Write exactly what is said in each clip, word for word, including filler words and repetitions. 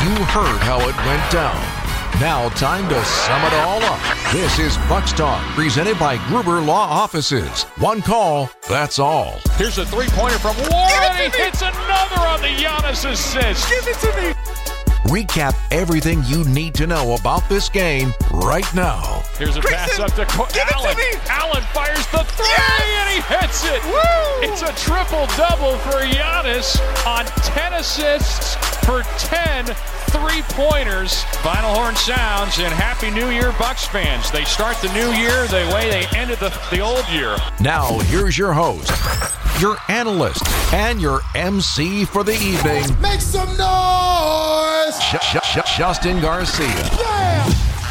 You heard how it went down. Now time to sum it all up. This is Bucks Talk, presented by Gruber Law Offices. One call, that's all. Here's a three-pointer from Warren. He hits another on the Giannis assist. Give it to me. Recap everything you need to know about this game right now. Here's a Grayson, pass up to Co- give Allen. it to me. Allen fires the three, Yes. and he hits it. Woo. It's a triple-double for Giannis on ten assists for ten three-pointers. Final horn sounds, and Happy New Year, Bucks fans. They start the new year the way they ended the, the old year. Now, here's your host, your analyst, and your M C for the evening, Make some noise! Sh- Sh- Sh- Justin Garcia. Yeah!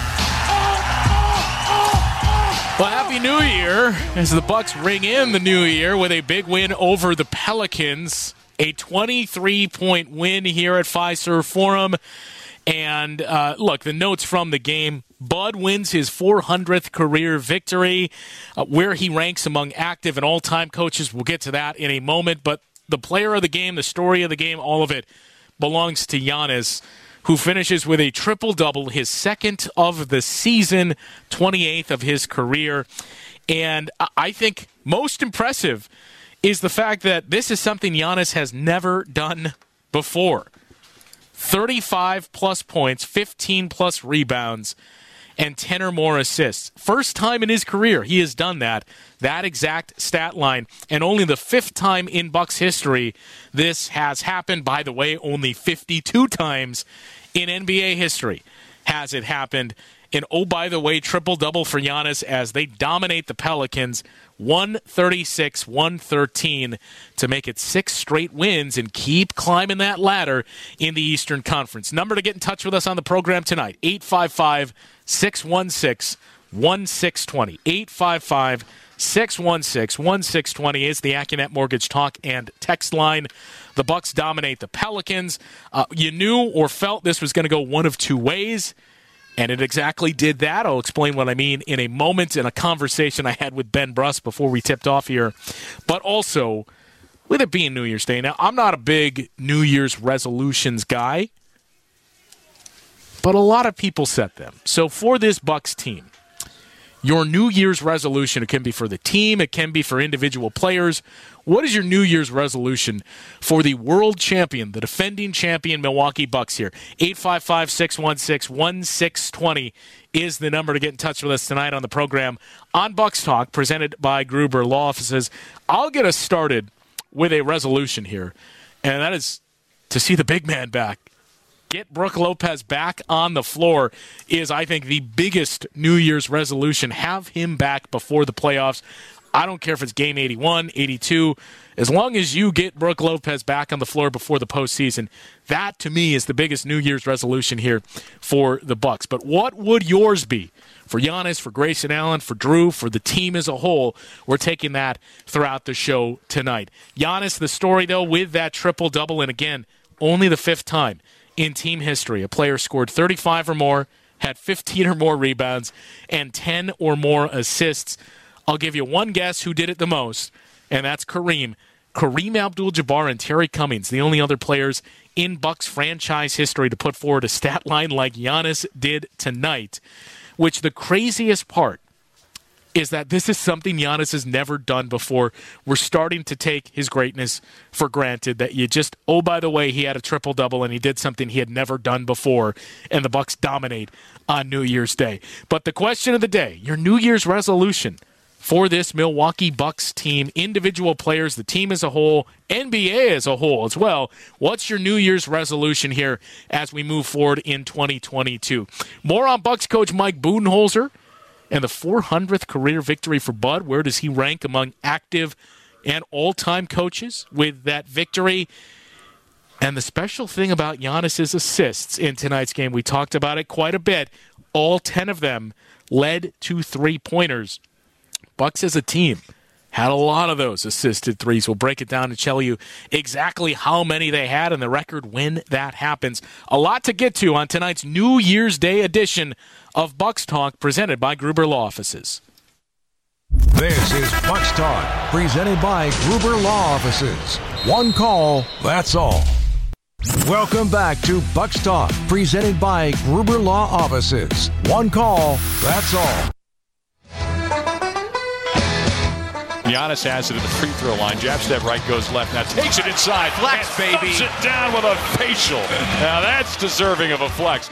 Well, Happy New Year as the Bucks ring in the new year with a big win over the Pelicans. A twenty-three point win here at Fiserv Forum. And uh, look, the notes from the game. Bud wins his four hundredth career victory. Uh, where he ranks among active and all-time coaches, we'll get to that in a moment. But the player of the game, the story of the game, all of it belongs to Giannis, who finishes with a triple-double, his second of the season, twenty-eighth of his career. And I think most impressive is the fact that this is something Giannis has never done before. thirty-five plus points, fifteen plus rebounds, and ten or more assists. First time in his career he has done that, that exact stat line, and only the fifth time in Bucks history this has happened. By the way, only fifty-two times in N B A history has it happened. And oh, by the way, triple-double for Giannis as they dominate the Pelicans, one thirty-six one thirteen to make it six straight wins and keep climbing that ladder in the Eastern Conference. Number to get in touch with us on the program tonight, eight five five, six one six, one six two zero. eight five five, six one six, one six two zero is the AccuNet Mortgage talk and text line. The Bucks dominate the Pelicans. Uh, you knew or felt this was going to go one of two ways. And it exactly did that. I'll explain what I mean in a moment in a conversation I had with Ben Bruss before we tipped off here. But also, with it being New Year's Day, now I'm not a big New Year's resolutions guy, but a lot of people set them. So for this Bucks team, your New Year's resolution, it can be for the team, it can be for individual players. What is your New Year's resolution for the world champion, the defending champion Milwaukee Bucks here? eight five five, six one six, one six two zero is the number to get in touch with us tonight on the program on Bucks Talk, presented by Gruber Law Offices. I'll get us started with a resolution here, and that is to see the big man back. Get Brook Lopez back on the floor is, I think, the biggest New Year's resolution. Have him back before the playoffs. I don't care if it's game eighty-one, eighty-two. As long as you get Brook Lopez back on the floor before the postseason, that, to me, is the biggest New Year's resolution here for the Bucks. But what would yours be? For Giannis, for Grayson Allen, for Drew, for the team as a whole, we're taking that throughout the show tonight. Giannis, the story, though, with that triple-double, and again, only the fifth time in team history a player scored thirty-five or more, had fifteen or more rebounds, and ten or more assists. I'll give you one guess who did it the most, and that's Kareem. Kareem Abdul-Jabbar and Terry Cummings, the only other players in Bucks franchise history to put forward a stat line like Giannis did tonight, which the craziest part is that this is something Giannis has never done before. We're starting to take his greatness for granted, that you just, oh, by the way, he had a triple-double and he did something he had never done before, and the Bucks dominate on New Year's Day. But the question of the day, your New Year's resolution for this Milwaukee Bucks team, individual players, the team as a whole, N B A as a whole as well. What's your New Year's resolution here as we move forward in twenty twenty-two? More on Bucks coach Mike Budenholzer and the four hundredth career victory for Bud. Where does he rank among active and all-time coaches with that victory? And the special thing about Giannis's assists in tonight's game, we talked about it quite a bit. All ten of them led to three-pointers. Bucks as a team had a lot of those assisted threes. We'll break it down and tell you exactly how many they had and the record when that happens. A lot to get to on tonight's New Year's Day edition of Bucks Talk, presented by Gruber Law Offices. This is Bucks Talk, presented by Gruber Law Offices. One call, that's all. Welcome back to Bucks Talk, presented by Gruber Law Offices. One call, that's all. Giannis has it at the free throw line. Jab step right, goes left. Now takes it inside. Flex, baby. Thumbs it down with a facial. Now that's deserving of a flex.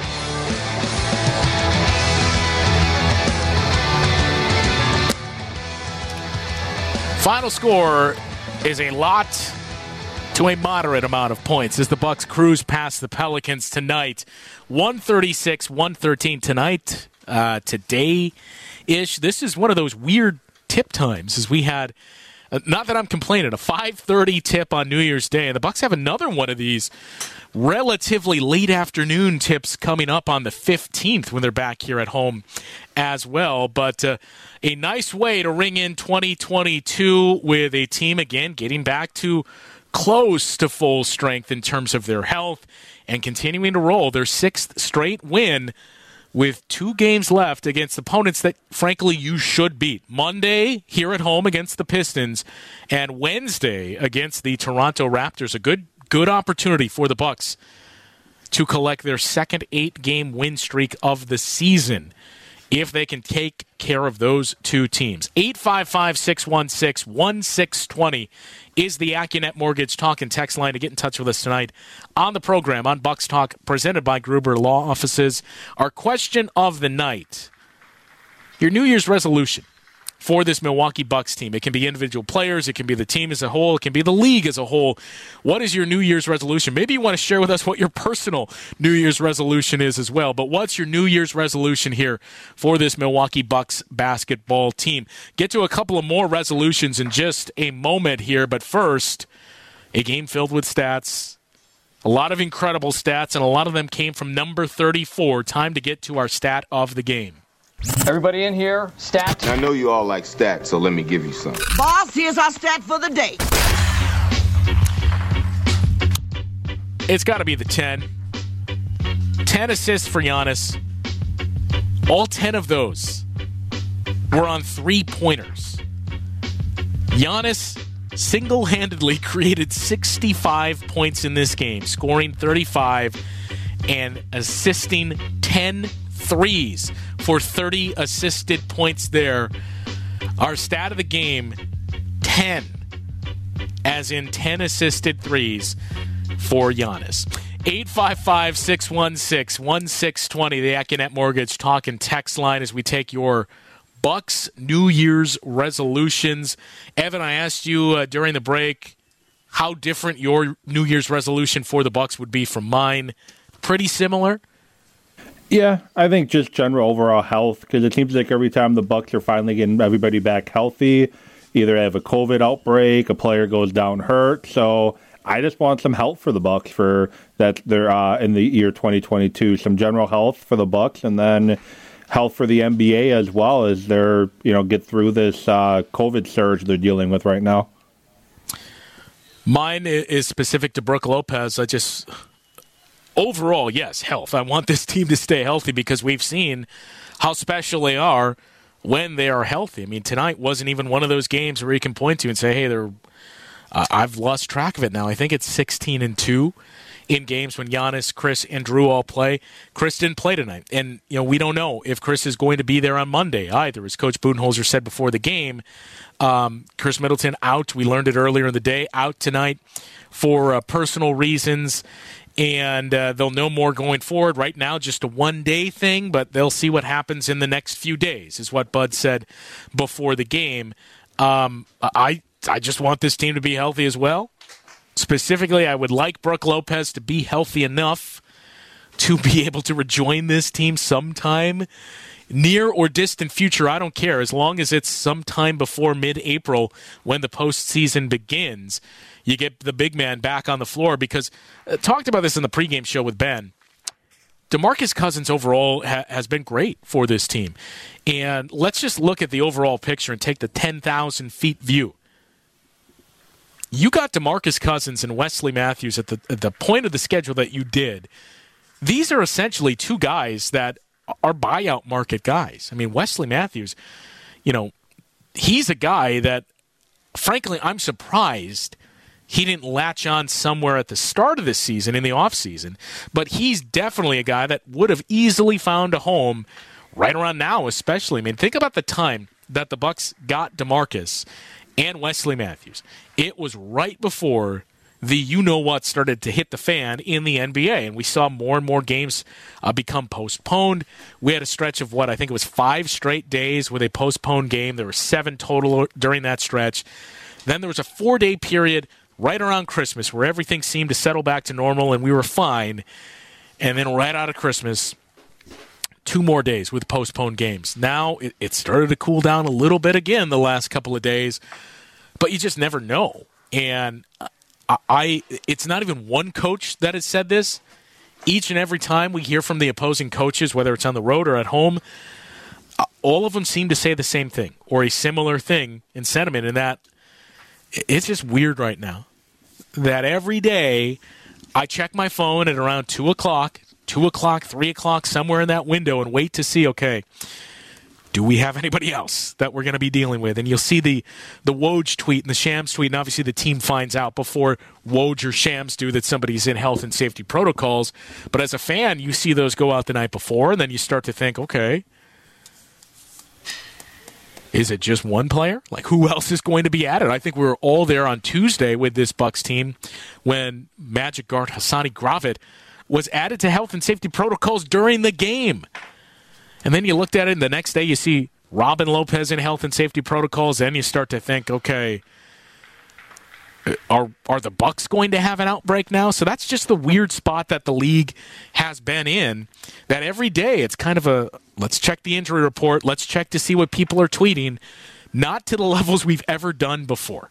Final score is a lot to a moderate amount of points as the Bucks cruise past the Pelicans tonight. one thirty-six one thirteen tonight, uh, today-ish. This is one of those weird tip times as we had, uh, not that I'm complaining, a five thirty tip on New Year's Day. And the Bucks have another one of these relatively late afternoon tips coming up on the fifteenth when they're back here at home as well. But uh, a nice way to ring in twenty twenty-two with a team, again, getting back to close to full strength in terms of their health and continuing to roll their sixth straight win with two games left against opponents that, frankly, you should beat. Monday here at home against the Pistons and Wednesday against the Toronto Raptors. A good good opportunity for the Bucks to collect their second eight-game win streak of the season if they can take care of those two teams. eight five five, six one six, one six two zero is the AccuNet Mortgage Talk and Text line to get in touch with us tonight on the program on Bucks Talk, presented by Gruber Law Offices. Our question of the night, your New Year's resolution for this Milwaukee Bucks team. It can be individual players, it can be the team as a whole, it can be the league as a whole. What is your New Year's resolution? Maybe you want to share with us what your personal New Year's resolution is as well. But what's your New Year's resolution here for this Milwaukee Bucks basketball team? Get to a couple of more resolutions in just a moment here, but first, a game filled with stats. A lot of incredible stats, and a lot of them came from number thirty-four. Time to get to our stat of the game. Everybody in here, stats? I know you all like stats, so let me give you some. Boss, here's our stat for the day. It's got to be the ten. ten assists for Giannis. All ten of those were on three-pointers. Giannis single-handedly created sixty-five points in this game, scoring thirty-five and assisting ten threes for thirty assisted points there. Our stat of the game, ten, as in ten assisted threes for Giannis. eight five five, six one six, one six two zero, the AccuNet Mortgage Talk and Text line as we take your Bucks New Year's resolutions. Evan, I asked you uh, during the break how different your New Year's resolution for the Bucks would be from mine. Pretty similar? Yeah, I think just general overall health, because it seems like every time the Bucks are finally getting everybody back healthy, either they have a COVID outbreak, a player goes down hurt. So I just want some health for the Bucks for that they're uh, in the year twenty twenty-two. Some general health for the Bucks, and then health for the N B A as well as they're you know get through this uh, COVID surge they're dealing with right now. Mine is specific to Brook Lopez. I just. Overall, yes, health. I want this team to stay healthy because we've seen how special they are when they are healthy. I mean, tonight wasn't even one of those games where you can point to and say, hey, they're. Uh, I've lost track of it now. I think it's sixteen and two in games when Giannis, Chris, and Drew all play. Chris didn't play tonight. And, you know, we don't know if Chris is going to be there on Monday either. As Coach Budenholzer said before the game, um, Chris Middleton out. We learned it earlier in the day, out tonight for uh, personal reasons. And uh, they'll know more going forward. Right now, just a one-day thing, but they'll see what happens in the next few days, is what Bud said before the game. Um, I I just want this team to be healthy as well. Specifically, I would like Brook Lopez to be healthy enough to be able to rejoin this team sometime near or distant future. I don't care, as long as it's sometime before mid-April when the postseason begins. You get the big man back on the floor because uh, talked about this in the pregame show with Ben. DeMarcus Cousins overall ha- has been great for this team. And let's just look at the overall picture and take the ten thousand feet view. You got DeMarcus Cousins and Wesley Matthews at the, at the point of the schedule that you did. These are essentially two guys that are buyout market guys. I mean, Wesley Matthews, you know, he's a guy that, frankly, I'm surprised he didn't latch on somewhere at the start of the season in the offseason, but he's definitely a guy that would have easily found a home right around now, especially. I mean, think about the time that the Bucks got DeMarcus and Wesley Matthews. It was right before the you-know-what started to hit the fan in the N B A, and we saw more and more games uh, become postponed. We had a stretch of, what, I think it was five straight days with a postponed game. There were seven total during that stretch. Then there was a four-day period right around Christmas where everything seemed to settle back to normal and we were fine. And then right out of Christmas, two more days with postponed games. Now it, it started to cool down a little bit again the last couple of days, but you just never know. And I, I it's not even one coach that has said this. Each and every time we hear from the opposing coaches, whether it's on the road or at home, uh, all of them seem to say the same thing or a similar thing in sentiment, in that it's just weird right now that every day I check my phone at around two o'clock, two o'clock, three o'clock, somewhere in that window, and wait to see, okay, do we have anybody else that we're going to be dealing with? And you'll see the, the Woj tweet and the Shams tweet, and obviously the team finds out before Woj or Shams do that somebody's in health and safety protocols. But as a fan, you see those go out the night before, and then you start to think, okay, is it just one player? Like, who else is going to be added? I think we were all there on Tuesday with this Bucks team when Magic guard Hassani Gravett was added to health and safety protocols during the game. And then you looked at it, and the next day you see Robin Lopez in health and safety protocols, and you start to think, okay, are are the Bucks going to have an outbreak now? So that's just the weird spot that the league has been in, that every day it's kind of a, let's check the injury report, let's check to see what people are tweeting, not to the levels we've ever done before.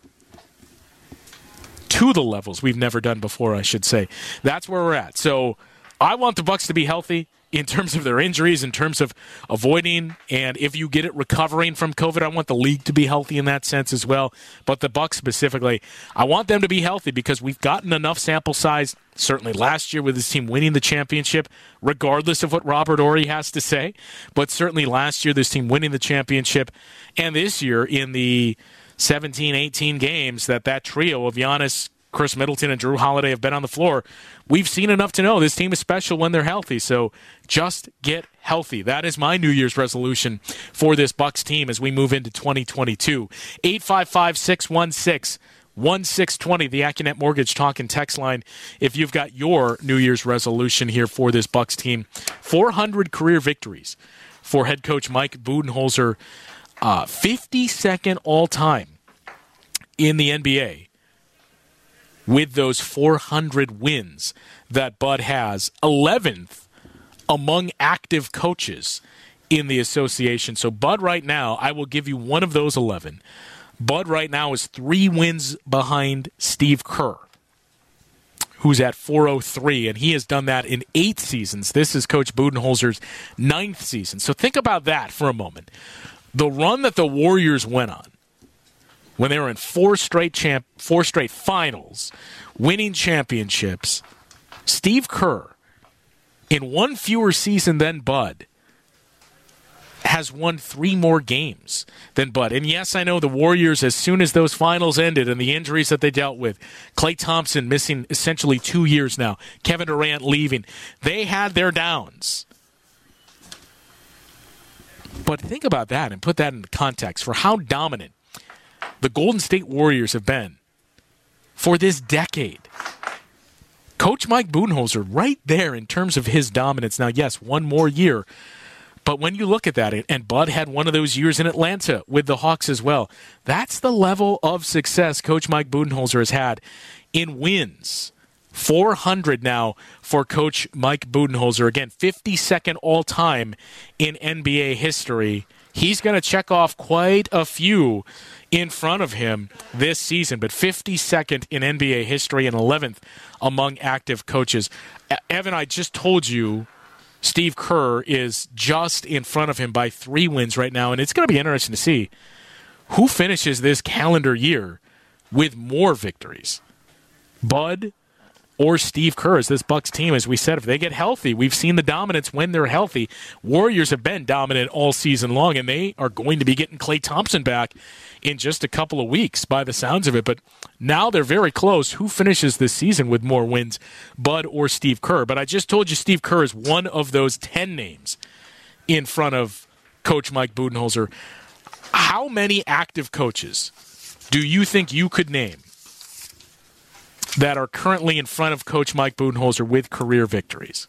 To the levels we've never done before, I should say. That's where we're at. So I want the Bucks to be healthy in terms of their injuries, in terms of avoiding, and if you get it, recovering from COVID. I want the league to be healthy in that sense as well. But the Bucks specifically, I want them to be healthy because we've gotten enough sample size, certainly last year with this team winning the championship, regardless of what Robert Horry has to say. But certainly last year, this team winning the championship, and this year in the seventeen, eighteen games that that trio of Giannis, Chris Middleton, and Drew Holiday have been on the floor, we've seen enough to know this team is special when they're healthy. So just get healthy. That is my New Year's resolution for this Bucks team as we move into twenty twenty-two. eight five five, six one six, one six two zero, the AccuNet Mortgage Talk and Text line. If you've got your New Year's resolution here for this Bucks team, four hundred career victories for head coach Mike Budenholzer, uh, fifty-second all-time in the N B A. With those four hundred wins that Bud has, eleventh among active coaches in the association. So Bud right now, I will give you one of those eleven. Bud right now is three wins behind Steve Kerr, who's at four oh three, and he has done that in eight seasons. This is Coach Budenholzer's ninth season. So think about that for a moment. The run that the Warriors went on, when they were in four straight champ, four straight finals, winning championships, Steve Kerr, in one fewer season than Bud, has won three more games than Bud. And yes, I know the Warriors, as soon as those finals ended and the injuries that they dealt with, Klay Thompson missing essentially two years now, Kevin Durant leaving, they had their downs. But think about that and put that in context for how dominant the Golden State Warriors have been for this decade. Coach Mike Budenholzer right there in terms of his dominance. Now, yes, one more year, but when you look at that, and Bud had one of those years in Atlanta with the Hawks as well, that's the level of success Coach Mike Budenholzer has had in wins. four hundred now for Coach Mike Budenholzer. Again, fifty-second all-time in N B A history. He's going to check off quite a few in front of him this season, but fifty-second in N B A history and eleventh among active coaches. Evan, I just told you Steve Kerr is just in front of him by three wins right now, and it's going to be interesting to see who finishes this calendar year with more victories, Bud or Steve Kerr as this Bucks team, as we said, if they get healthy, we've seen the dominance when they're healthy. Warriors have been dominant all season long, and they are going to be getting Klay Thompson back in just a couple of weeks by the sounds of it. But now they're very close. Who finishes this season with more wins, Bud or Steve Kerr? But I just told you Steve Kerr is one of those ten names in front of Coach Mike Budenholzer. How many active coaches do you think you could name that are currently in front of Coach Mike Budenholzer with career victories?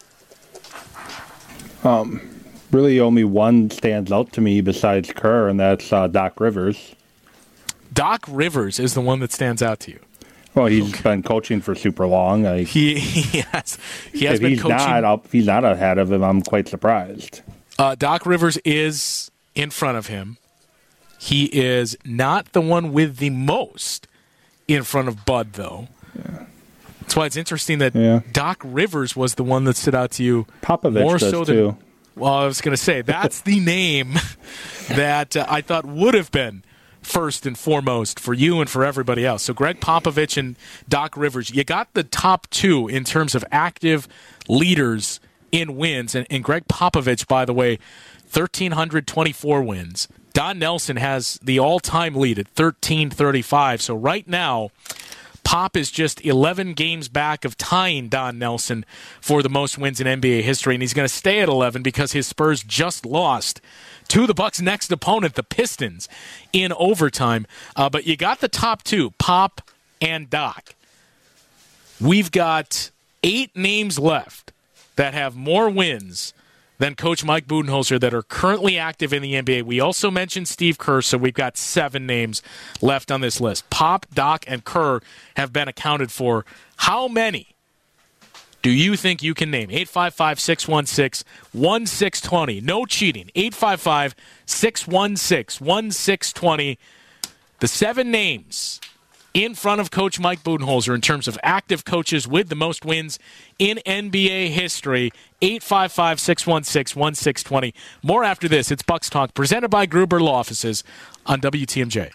Um, really only one stands out to me besides Kerr, and that's uh, Doc Rivers. Doc Rivers is the one that stands out to you. Well, he's okay. been coaching for super long. I, he, he has. He has if been he's coaching. Not up, if he's not ahead of him, I'm quite surprised. Uh, Doc Rivers is in front of him. He is not the one with the most in front of Bud, though. Yeah. That's why it's interesting that yeah. Doc Rivers was the one that stood out to you. Popovich more does so too. Than, well, I was going to say, that's the name that uh, I thought would have been first and foremost for you and for everybody else. So Greg Popovich and Doc Rivers, you got the top two in terms of active leaders in wins. And, and Greg Popovich, by the way, one thousand three hundred twenty-four wins. Don Nelson has the all-time lead at thirteen thirty-five. So right now, Pop is just eleven games back of tying Don Nelson for the most wins in N B A history, and he's going to stay at eleven because his Spurs just lost to the Bucks' next opponent, the Pistons, in overtime. Uh, but you got the top two, Pop and Doc. We've got eight names left that have more wins than Coach Mike Budenholzer that are currently active in the N B A. We also mentioned Steve Kerr, so we've got seven names left on this list. Pop, Doc, and Kerr have been accounted for. How many do you think you can name? eight five five, six one six, one six two zero. No cheating. eight five five, six one six, one six two zero. The seven names in front of Coach Mike Budenholzer in terms of active coaches with the most wins in N B A history. eight five five, six one six, one six two zero. More after this. It's Bucks Talk, presented by Gruber Law Offices on W T M J.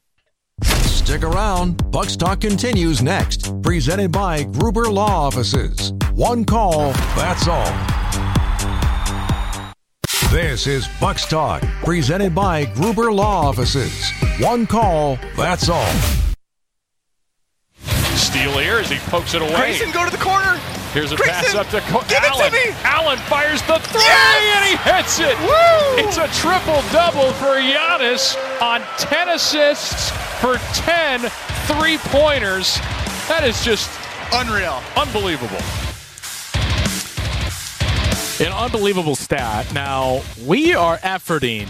Stick around. Bucks Talk continues next. Presented by Gruber Law Offices. One call, that's all. This is Bucks Talk, presented by Gruber Law Offices. One call, that's all. Steal here as he pokes it away. Grayson, go to the corner. Here's a Grayson, pass up to Co- give Allen. It to me. Allen fires the three, yes! and he hits it. Woo! It's a triple-double for Giannis on ten assists for ten three-pointers. That is just unreal. Unbelievable. An unbelievable stat. Now, we are efforting.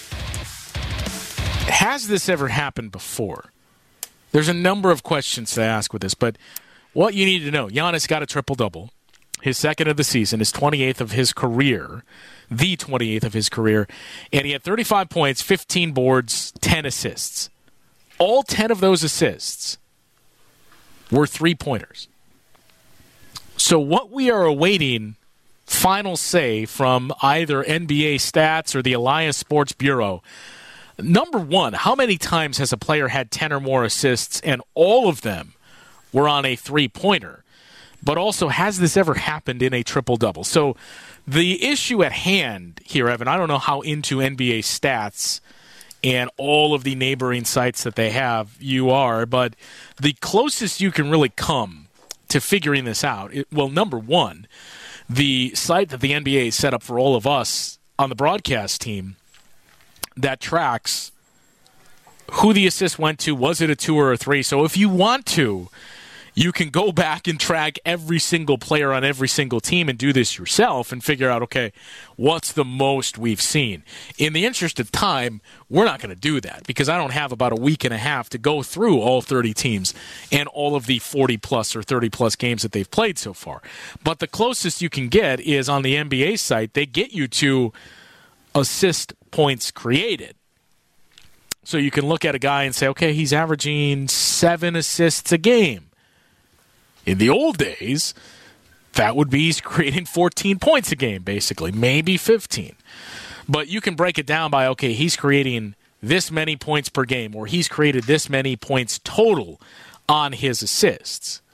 Has this ever happened before? There's a number of questions to ask with this, but what you need to know, Giannis got a triple-double, his second of the season, his twenty-eighth of his career, the twenty-eighth of his career, and he had thirty-five points, fifteen boards, ten assists. All ten of those assists were three-pointers. So what we are awaiting final say from either N B A Stats or the Elias Sports Bureau. Number one, how many times has a player had ten or more assists and all of them were on a three-pointer? But also, has this ever happened in a triple-double? So the issue at hand here, Evan, I don't know how into N B A Stats and all of the neighboring sites that they have you are, but the closest you can really come to figuring this out, it, well, number one, the site that the N B A set up for all of us on the broadcast team that tracks who the assist went to, was it a two or a three? So if you want to, you can go back and track every single player on every single team and do this yourself and figure out, okay, what's the most we've seen? In the interest of time, we're not going to do that because I don't have about a week and a half to go through all thirty teams and all of the forty-plus or thirty-plus games that they've played so far. But the closest you can get is on the N B A site. They get you to assist points created. So you can look at a guy and say, okay, he's averaging seven assists a game. In the old days, that would be he's creating fourteen points a game, basically, maybe fifteen. But you can break it down by, okay, he's creating this many points per game, or he's created this many points total on his assists.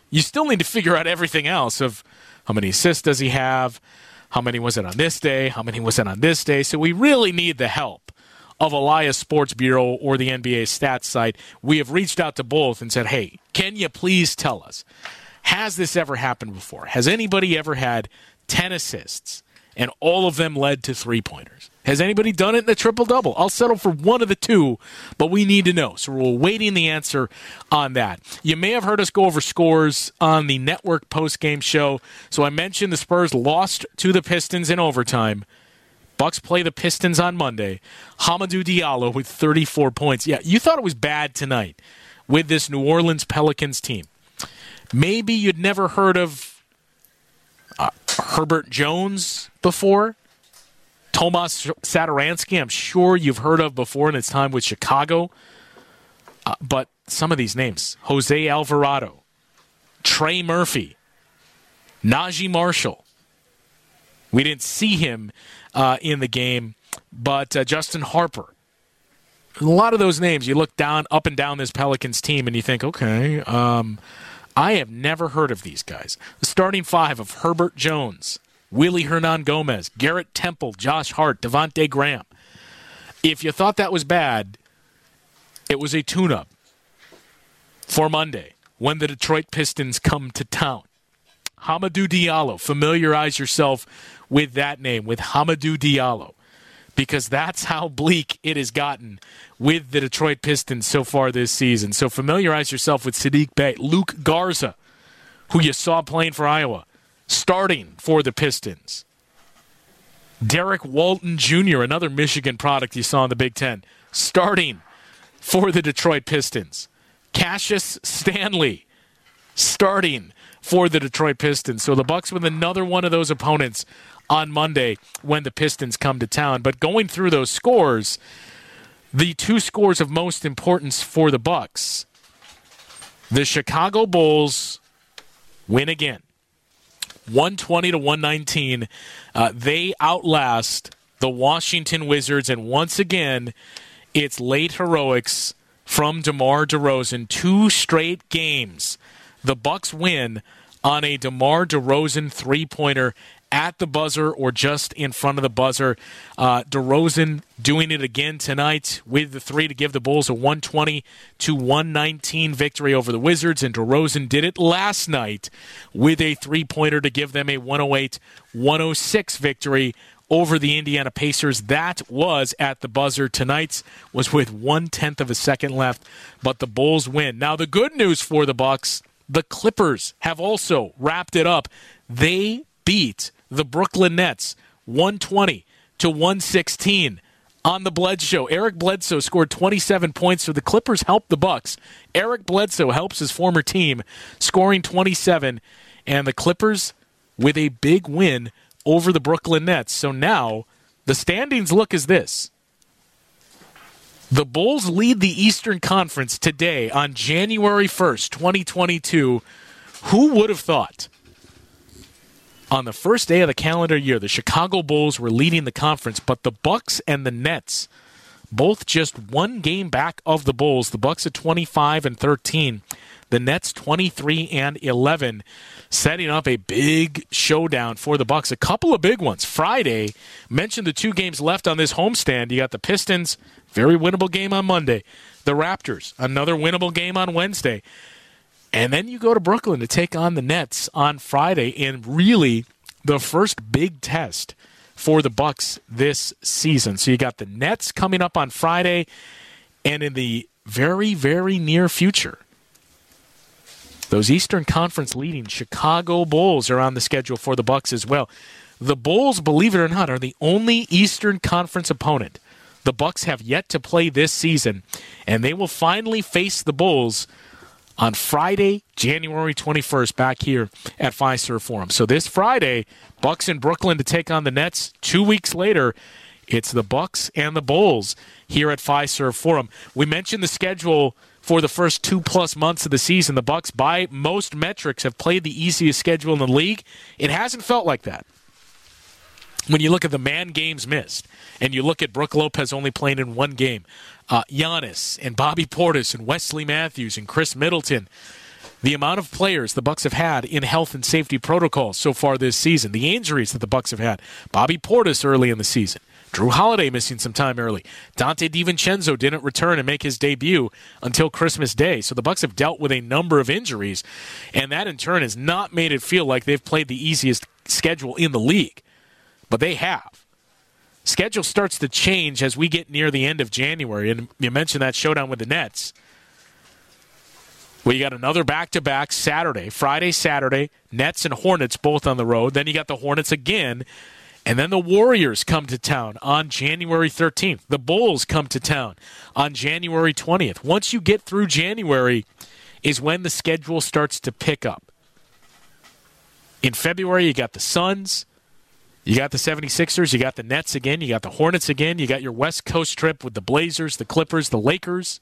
You still need to figure out everything else of how many assists does he have, how many was it on this day, how many was it on this day. So we really need the help of Elias Sports Bureau or the N B A stats site. We have reached out to both and said, hey, can you please tell us, has this ever happened before? Has anybody ever had ten assists and all of them led to three-pointers? Has anybody done it in a triple-double? I'll settle for one of the two, but we need to know. So we're waiting the answer on that. You may have heard us go over scores on the network post-game show. So I mentioned the Spurs lost to the Pistons in overtime. Bucks play the Pistons on Monday. Hamidou Diallo with thirty-four points. Yeah, you thought it was bad tonight with this New Orleans Pelicans team. Maybe you'd never heard of uh, Herbert Jones before. Tomas Satoransky, I'm sure you've heard of before in its time with Chicago. Uh, but some of these names, Jose Alvarado, Trey Murphy, Najee Marshall. We didn't see him uh, in the game, but uh, Justin Harper. A lot of those names, you look down, up and down this Pelicans team, and you think, okay, um, I have never heard of these guys. The starting five of Herbert Jones, Willie Hernan-Gomez, Garrett Temple, Josh Hart, Devontae Graham. If you thought that was bad, it was a tune-up for Monday when the Detroit Pistons come to town. Hamidou Diallo, familiarize yourself with that name, with Hamidou Diallo, because that's how bleak it has gotten with the Detroit Pistons so far this season. So familiarize yourself with Saddiq Bey, Luke Garza, who you saw playing for Iowa, starting for the Pistons. Derek Walton Junior, another Michigan product you saw in the Big Ten, starting for the Detroit Pistons. Cassius Stanley, starting for the Detroit Pistons. So the Bucks with another one of those opponents on Monday when the Pistons come to town. But going through those scores, the two scores of most importance for the Bucks, the Chicago Bulls win again. one twenty to one nineteen. Uh, they outlast the Washington Wizards, and once again, it's late heroics from DeMar DeRozan. Two straight games. The Bucks win on a DeMar DeRozan three-pointer at the buzzer or just in front of the buzzer. Uh, DeRozan doing it again tonight with the three to give the Bulls a one twenty to one nineteen victory over the Wizards, and DeRozan did it last night with a three-pointer to give them a one oh eight one oh six victory over the Indiana Pacers. That was at the buzzer. Tonight's was with one-tenth of a second left, but the Bulls win. Now, the good news for the Bucks, the Clippers have also wrapped it up. They beat the Brooklyn Nets one twenty to one sixteen on the Bledsoe. Eric Bledsoe scored twenty-seven points, so the Clippers helped the Bucks. Eric Bledsoe helps his former team, scoring twenty-seven, and the Clippers with a big win over the Brooklyn Nets. So now the standings look as this. The Bulls lead the Eastern Conference today on January first, twenty twenty-two. Who would have thought? On the first day of the calendar year, the Chicago Bulls were leading the conference, but the Bucks and the Nets, both just one game back of the Bulls. The Bucks at twenty-five and thirteen, the Nets twenty-three and eleven, setting up a big showdown for the Bucks. A couple of big ones. Friday, mentioned the two games left on this homestand. You got the Pistons, very winnable game on Monday. The Raptors, another winnable game on Wednesday. And then you go to Brooklyn to take on the Nets on Friday, and really the first big test for the Bucks this season. So you got the Nets coming up on Friday, and in the very, very near future, those Eastern Conference leading Chicago Bulls are on the schedule for the Bucks as well. The Bulls, believe it or not, are the only Eastern Conference opponent the Bucks have yet to play this season, and they will finally face the Bulls on Friday, January twenty-first, back here at Fiserv Forum. So this Friday, Bucks in Brooklyn to take on the Nets. Two weeks later, it's the Bucks and the Bulls here at Fiserv Forum. We mentioned the schedule for the first two-plus months of the season. The Bucks, by most metrics, have played the easiest schedule in the league. It hasn't felt like that. When you look at the man games missed, and you look at Brook Lopez only playing in one game, uh, Giannis and Bobby Portis and Wesley Matthews and Chris Middleton, the amount of players the Bucks have had in health and safety protocols so far this season, the injuries that the Bucks have had. Bobby Portis early in the season. Drew Holiday missing some time early. Dante DiVincenzo didn't return and make his debut until Christmas Day. So the Bucks have dealt with a number of injuries, and that in turn has not made it feel like they've played the easiest schedule in the league. But they have. Schedule starts to change as we get near the end of January, and you mentioned that showdown with the Nets. Well, you got another back-to-back Saturday, Friday, Saturday, Nets and Hornets both on the road. Then you got the Hornets again, and then the Warriors come to town on January thirteenth. The Bulls come to town on January twentieth. Once you get through January is when the schedule starts to pick up. In February, you got the Suns, you got the seventy-sixers, you got the Nets again, you got the Hornets again, you got your West Coast trip with the Blazers, the Clippers, the Lakers.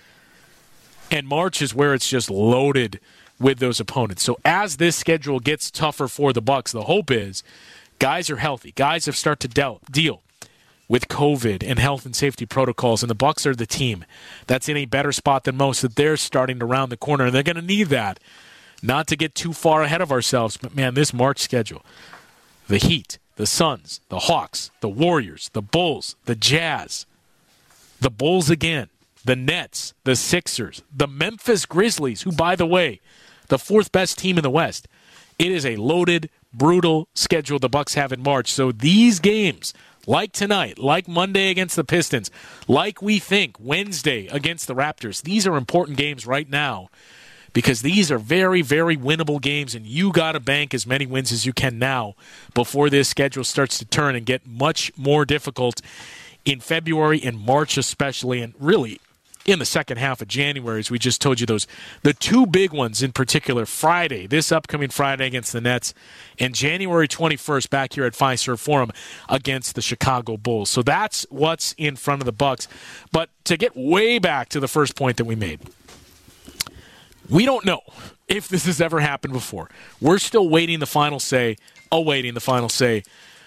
And March is where it's just loaded with those opponents. So as this schedule gets tougher for the Bucks, the hope is guys are healthy. Guys have started to deal, deal with COVID and health and safety protocols, and the Bucks are the team that's in a better spot than most, that they're starting to round the corner, and they're going to need that. Not to get too far ahead of ourselves, but, man, this March schedule, the Heat, the Suns, the Hawks, the Warriors, the Bulls, the Jazz, the Bulls again, the Nets, the Sixers, the Memphis Grizzlies, who, by the way, the fourth best team in the West. It is a loaded, brutal schedule the Bucks have in March. So these games, like tonight, like Monday against the Pistons, like we think Wednesday against the Raptors, these are important games right now because these are very, very winnable games, and you got to bank as many wins as you can now before this schedule starts to turn and get much more difficult in February and March especially, and really in the second half of January, as we just told you, those the two big ones in particular, Friday, this upcoming Friday against the Nets, and January twenty-first back here at Fiserv Forum against the Chicago Bulls. So that's what's in front of the Bucks. But to get way back to the first point that we made, we don't know if this has ever happened before. We're still waiting the final say, awaiting the final say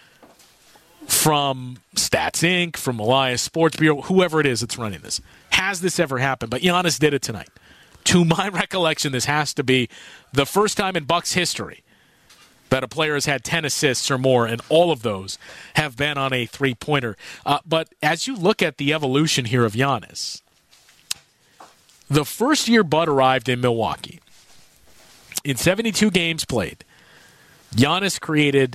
from Stats Incorporated, from Elias Sports Bureau, whoever it is that's running this. Has this ever happened? But Giannis did it tonight. To my recollection, this has to be the first time in Bucks history that a player has had ten assists or more, and all of those have been on a three-pointer. Uh, but as you look at the evolution here of Giannis, the first year Bud arrived in Milwaukee, in seventy-two games played, Giannis created,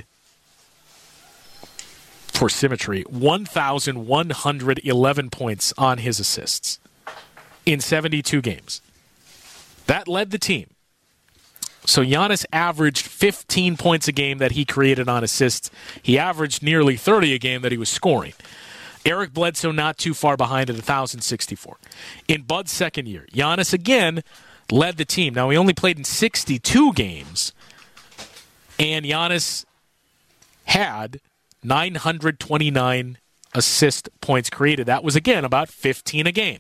for symmetry, one thousand one hundred eleven points on his assists in seventy-two games. That led the team. So Giannis averaged fifteen points a game that he created on assists. He averaged nearly thirty a game that he was scoring. Eric Bledsoe not too far behind at one thousand sixty-four. In Bud's second year, Giannis again led the team. Now, he only played in sixty-two games, and Giannis had nine hundred twenty-nine assist points created. That was, again, about fifteen a game.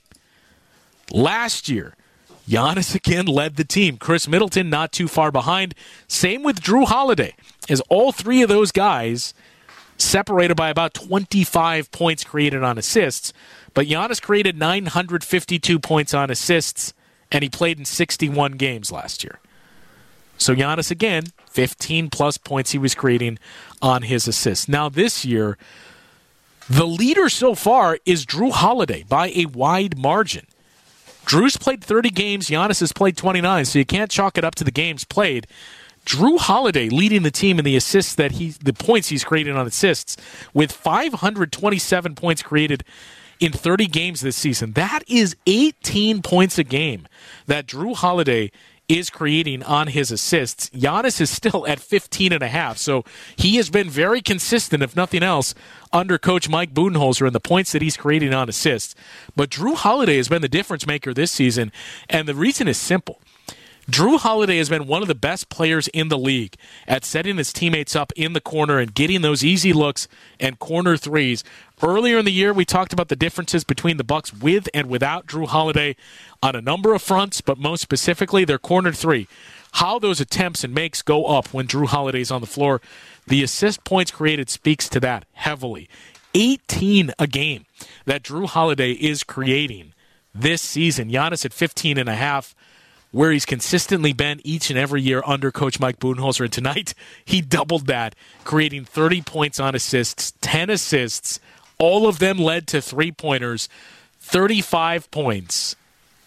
Last year, Giannis again led the team. Chris Middleton not too far behind. Same with Drew Holiday, as all three of those guys separated by about twenty-five points created on assists. But Giannis created nine hundred fifty-two points on assists, and he played in sixty-one games last year. So Giannis, again, fifteen-plus points he was creating on his assists. Now this year, the leader so far is Drew Holiday by a wide margin. Drew's played thirty games. Giannis has played twenty-nine, so you can't chalk it up to the games played. Drew Holiday leading the team in the assists that he, the points he's created on assists, with five hundred twenty-seven points created in thirty games this season. That is eighteen points a game that Drew Holiday is creating on his assists. Giannis is still at fifteen and a half, so he has been very consistent, if nothing else, under Coach Mike Budenholzer in the points that he's creating on assists. But Drew Holiday has been the difference maker this season, and the reason is simple. Drew Holiday has been one of the best players in the league at setting his teammates up in the corner and getting those easy looks and corner threes. Earlier in the year, we talked about the differences between the Bucks with and without Drew Holiday on a number of fronts, but most specifically their corner three. How those attempts and makes go up when Drew Holiday's on the floor. The assist points created speaks to that heavily. eighteen a game that Drew Holiday is creating this season. Giannis at fifteen and a half. where he's consistently been each and every year under Coach Mike Budenholzer. And tonight, he doubled that, creating thirty points on assists, ten assists. All of them led to three-pointers, thirty-five points,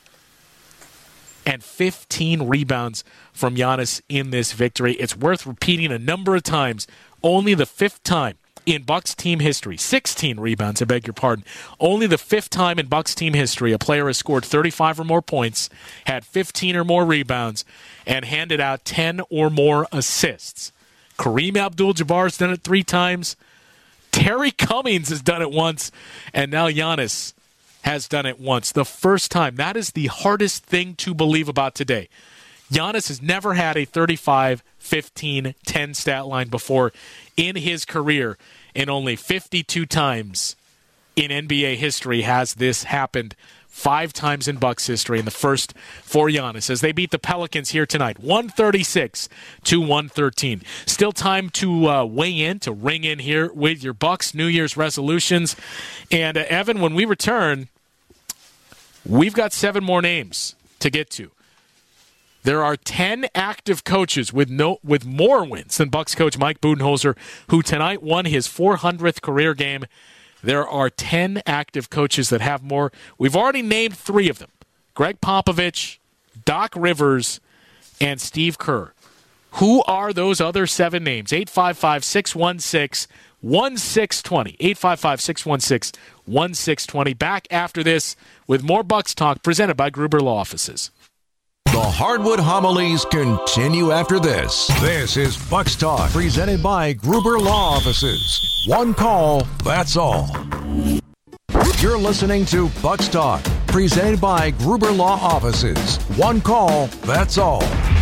and fifteen rebounds from Giannis in this victory. It's worth repeating a number of times. Only the fifth time in Bucks team history, sixteen rebounds, I beg your pardon. Only the fifth time in Bucks team history a player has scored thirty-five or more points, had fifteen or more rebounds, and handed out ten or more assists. Kareem Abdul-Jabbar has done it three times. Terry Cummings has done it once, and now Giannis has done it once. The first time. That is the hardest thing to believe about today. Giannis has never had a thirty-five, fifteen, ten stat line before in his career, and only fifty-two times in N B A history has this happened. Five times in Bucks history, and the first for Giannis as they beat the Pelicans here tonight, one thirty-six to one thirteen. Still time to uh, weigh in, to ring in here with your Bucks New Year's resolutions. And uh, Evan, when we return, we've got seven more names to get to. There are ten active coaches with no with more wins than Bucks coach Mike Budenholzer, who tonight won his four hundredth career game. There are ten active coaches that have more. We've already named three of them. Greg Popovich, Doc Rivers, and Steve Kerr. Who are those other seven names? eight five five, six one six, one six two zero. eight five five, six one six, one six two zero. Back after this with more Bucks Talk presented by Gruber Law Offices. The Hardwood Homilies continue after this. This is Bucks Talk, presented by Gruber Law Offices. One call, that's all. You're listening to Bucks Talk, presented by Gruber Law Offices. One call, that's all.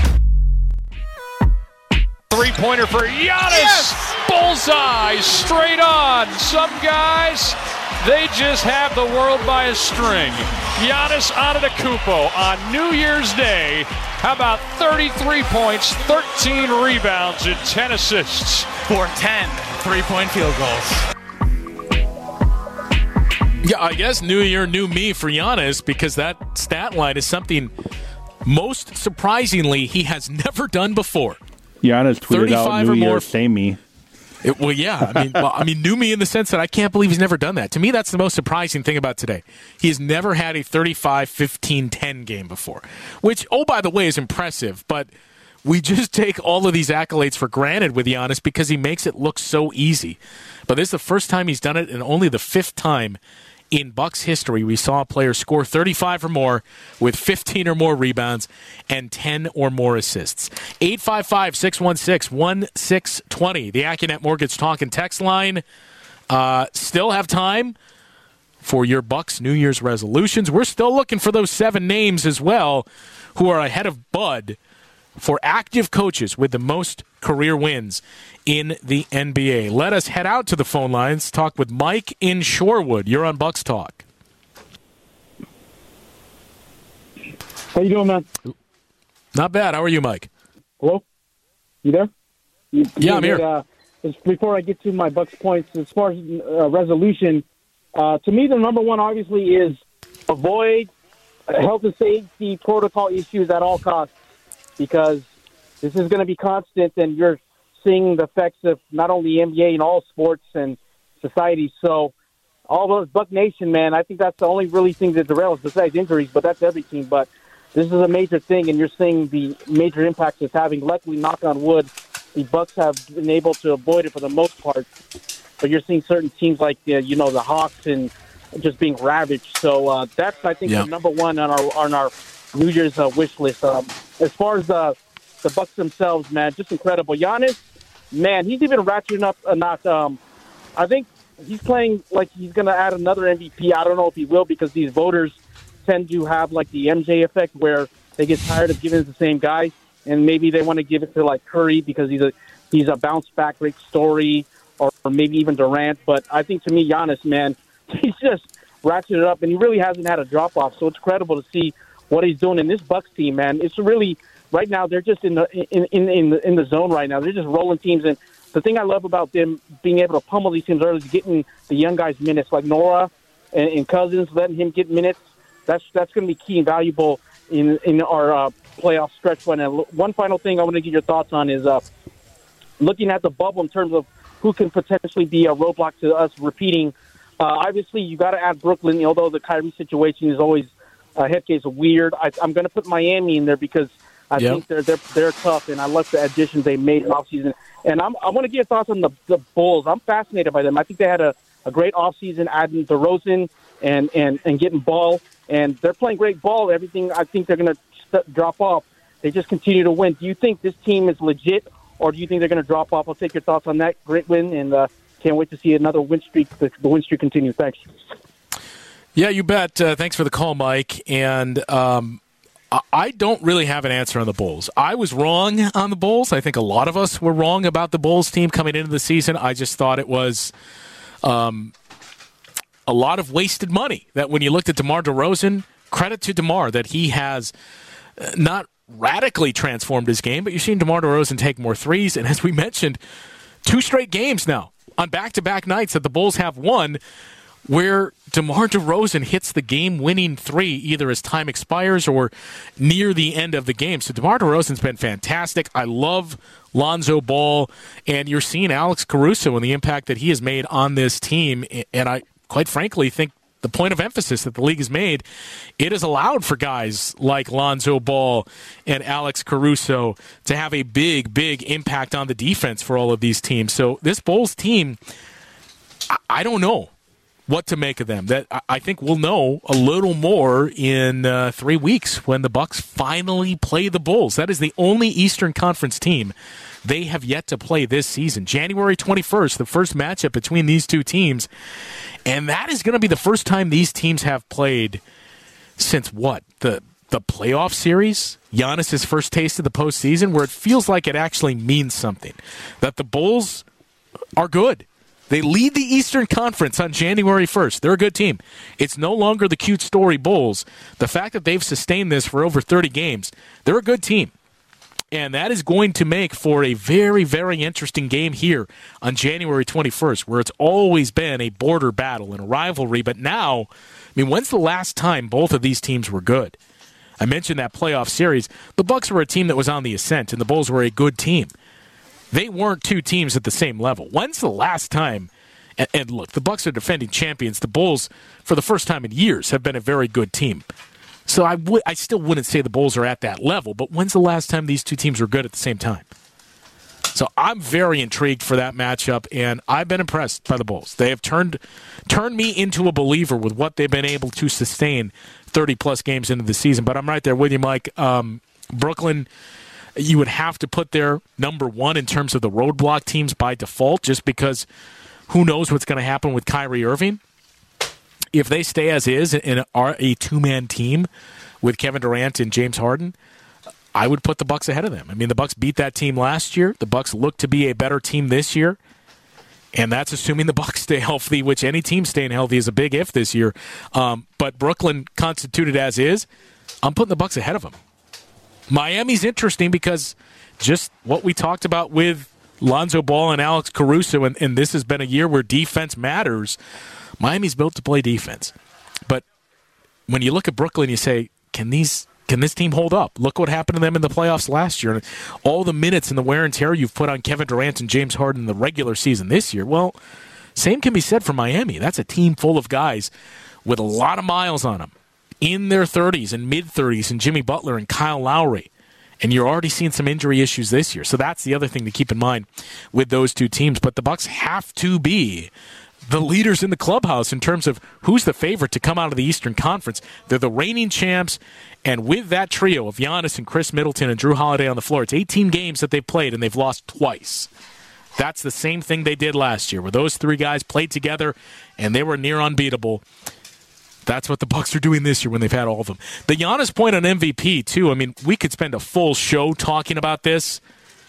Three-pointer for Giannis. Yes! Bullseye, straight on. Some guys, they just have the world by a string. Giannis Antetokounmpo on New Year's Day. How about thirty-three points, thirteen rebounds, and ten assists? For ten three-point field goals. Yeah, I guess new year, new me for Giannis, because that stat line is something most surprisingly he has never done before. Giannis tweeted out New Year, same me. It, well, yeah. I mean, well, I mean, new me in the sense that I can't believe he's never done that. To me, that's the most surprising thing about today. He's never had a thirty-five, fifteen, ten game before, which, oh, by the way, is impressive. But we just take all of these accolades for granted with Giannis because he makes it look so easy. But this is the first time he's done it, and only the fifth time in Bucks history we saw a player score thirty-five or more with fifteen or more rebounds and ten or more assists. eight five five, six one six, one six two zero, the AccuNet Mortgage Talk and Text line. Uh, still have time for your Bucks New Year's resolutions. We're still looking for those seven names as well who are ahead of Bud for active coaches with the most career wins in the N B A. Let us head out to the phone lines, talk with Mike in Shorewood. You're on Bucks Talk. How you doing, man? Not bad. How are you, Mike? Hello? You there? You, yeah, I'm here. Uh, before I get to my Bucks points, as far as uh, resolution, uh, to me the number one obviously is avoid health and safety protocol issues at all costs, because this is going to be constant, and you're seeing the effects of not only N B A and all sports and society. So all those Buck Nation, man, I think that's the only really thing that derails besides injuries, but that's every team. But this is a major thing, and you're seeing the major impacts it's having. Luckily, knock on wood, the Bucks have been able to avoid it for the most part. But you're seeing certain teams like, uh, you know, the Hawks and just being ravaged. So uh, that's, I think, yeah. the number one on our on our New Year's uh, wish list. Um, as far as the the Bucks themselves, man, just incredible. Giannis, man, he's even ratcheting up a notch. Um, I think he's playing like he's going to add another M V P. I don't know if he will, because these voters tend to have like the M J effect where they get tired of giving it to the same guy, and maybe they want to give it to like Curry because he's a he's a bounce back great story, or, or maybe even Durant. But I think to me, Giannis, man, he's just ratcheted it up, and he really hasn't had a drop off. So it's incredible to see what he's doing in this Bucks team, man. It's really right now they're just in the in in in the, in the zone right now. They're just rolling teams, and the thing I love about them being able to pummel these teams early is getting the young guys minutes, like Nora and, and Cousins, letting him get minutes. That's that's going to be key and valuable in in our uh, playoff stretch run. And one final thing I want to get your thoughts on is uh, looking at the bubble in terms of who can potentially be a roadblock to us repeating. Uh, obviously, you got to add Brooklyn, although the Kyrie situation is always a head case weird. I, I'm going to put Miami in there because I yep. think they're they're they're tough, and I love the additions they made in offseason. And I'm, I want to get your thoughts on the the Bulls. I'm fascinated by them. I think they had a, a great offseason, adding DeRozan and, and, and getting Ball, and they're playing great ball. Everything I think they're going to st- drop off. They just continue to win. Do you think this team is legit, or do you think they're going to drop off? I'll take your thoughts on that. Great win, and uh, can't wait to see another win streak. The, the win streak continue. Thanks. Yeah, you bet. Uh, thanks for the call, Mike. And um, I don't really have an answer on the Bulls. I was wrong on the Bulls. I think a lot of us were wrong about the Bulls team coming into the season. I just thought it was um, a lot of wasted money. That when you looked at DeMar DeRozan, credit to DeMar that he has not radically transformed his game, but you're seeing DeMar DeRozan take more threes. And as we mentioned, two straight games now on back-to-back nights that the Bulls have won where DeMar DeRozan hits the game-winning three either as time expires or near the end of the game. So DeMar DeRozan's been fantastic. I love Lonzo Ball, and you're seeing Alex Caruso and the impact that he has made on this team. And I, quite frankly, think the point of emphasis that the league has made, it has allowed for guys like Lonzo Ball and Alex Caruso to have a big, big impact on the defense for all of these teams. So this Bulls team, I, I don't know what to make of them. That I think we'll know a little more in uh, three weeks when the Bucks finally play the Bulls. That is the only Eastern Conference team they have yet to play this season. January twenty-first, the first matchup between these two teams. And that is going to be the first time these teams have played since what? The the playoff series? Giannis's first taste of the postseason, where it feels like it actually means something. That the Bulls are good. They lead the Eastern Conference on January first. They're a good team. It's no longer the cute story Bulls. The fact that they've sustained this for over thirty games, they're a good team. And that is going to make for a very, very interesting game here on January twenty-first, where it's always been a border battle and a rivalry. But now, I mean, when's the last time both of these teams were good? I mentioned that playoff series. The Bucks were a team that was on the ascent, and the Bulls were a good team. They weren't two teams at the same level. When's the last time? And, and look, the Bucks are defending champions. The Bulls, for the first time in years, have been a very good team. So I would, I still wouldn't say the Bulls are at that level, but when's the last time these two teams were good at the same time? So I'm very intrigued for that matchup, and I've been impressed by the Bulls. They have turned turned me into a believer with what they've been able to sustain thirty-plus games into the season. But I'm right there with you, Mike. Um, Brooklyn, you would have to put their number one in terms of the roadblock teams by default, just because who knows what's going to happen with Kyrie Irving. If they stay as is and are a two-man team with Kevin Durant and James Harden, I would put the Bucks ahead of them. I mean, the Bucks beat that team last year. The Bucks look to be a better team this year, and that's assuming the Bucks stay healthy, which any team staying healthy is a big if this year. Um, but Brooklyn, constituted as is, I'm putting the Bucks ahead of them. Miami's interesting because just what we talked about with Lonzo Ball and Alex Caruso, and, and this has been a year where defense matters. Miami's built to play defense. But when you look at Brooklyn, you say, can these can this team hold up? Look what happened to them in the playoffs last year. All the minutes and the wear and tear you've put on Kevin Durant and James Harden in the regular season this year. Well, same can be said for Miami. That's a team full of guys with a lot of miles on them, in their thirties and mid-thirties, and Jimmy Butler and Kyle Lowry. And you're already seeing some injury issues this year. So that's the other thing to keep in mind with those two teams. But the Bucks have to be the leaders in the clubhouse in terms of who's the favorite to come out of the Eastern Conference. They're the reigning champs, and with that trio of Giannis and Chris Middleton and Drew Holiday on the floor, it's eighteen games that they've played, and they've lost twice. That's the same thing they did last year, where those three guys played together, and they were near unbeatable. That's what the Bucks are doing this year when they've had all of them. The Giannis point on M V P, too, I mean, we could spend a full show talking about this,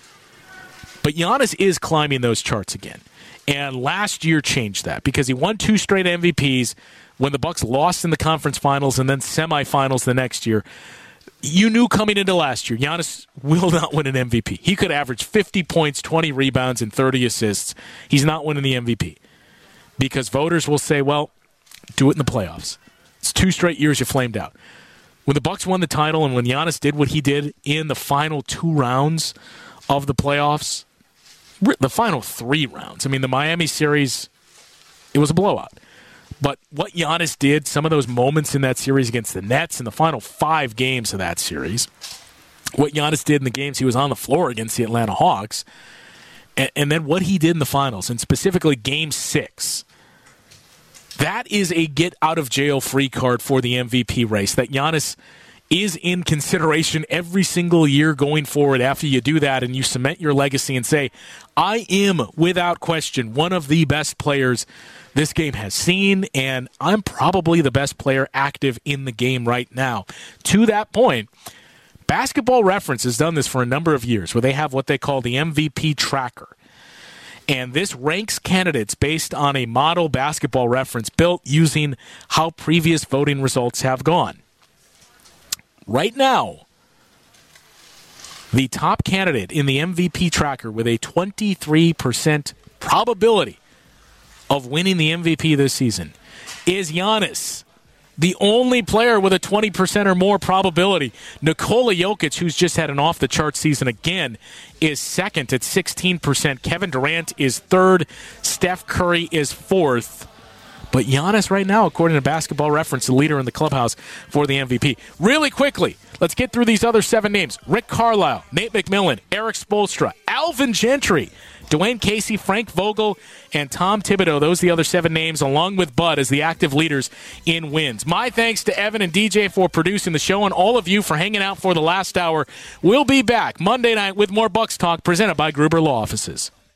but Giannis is climbing those charts again. And last year changed that because he won two straight M V Ps when the Bucks lost in the conference finals and then semifinals the next year. You knew coming into last year, Giannis will not win an M V P. He could average fifty points, twenty rebounds, and thirty assists. He's not winning the M V P because voters will say, well, do it in the playoffs. It's two straight years you flamed out. when the Bucks won the title and when Giannis did what he did in the final two rounds of the playoffs, the final three rounds. I mean, the Miami series, it was a blowout. But what Giannis did, some of those moments in that series against the Nets in the final five games of that series, what Giannis did in the games he was on the floor against the Atlanta Hawks, and, and then what he did in the finals, and specifically Game six, that is a get-out-of-jail-free card for the M V P race, that Giannis is in consideration every single year going forward after you do that and you cement your legacy and say, I am, without question, one of the best players this game has seen, and I'm probably the best player active in the game right now. To that point, Basketball Reference has done this for a number of years, where they have what they call the M V P tracker. And this ranks candidates based on a model Basketball Reference built using how previous voting results have gone. Right now, the top candidate in the M V P tracker with a twenty-three percent probability of winning the M V P this season is Giannis, the only player with a twenty percent or more probability. Nikola Jokic, who's just had an off-the-chart season again, is second at sixteen percent. Kevin Durant is third. Steph Curry is fourth. But Giannis right now, according to Basketball Reference, the leader in the clubhouse for the M V P. Really quickly, let's get through these other seven names. Rick Carlisle, Nate McMillan, Eric Spoelstra, Alvin Gentry, Dwayne Casey, Frank Vogel, and Tom Thibodeau. Those are the other seven names, along with Bud, as the active leaders in wins. My thanks to Evan and D J for producing the show, and all of you for hanging out for the last hour. We'll be back Monday night with more Bucks Talk, presented by Gruber Law Offices.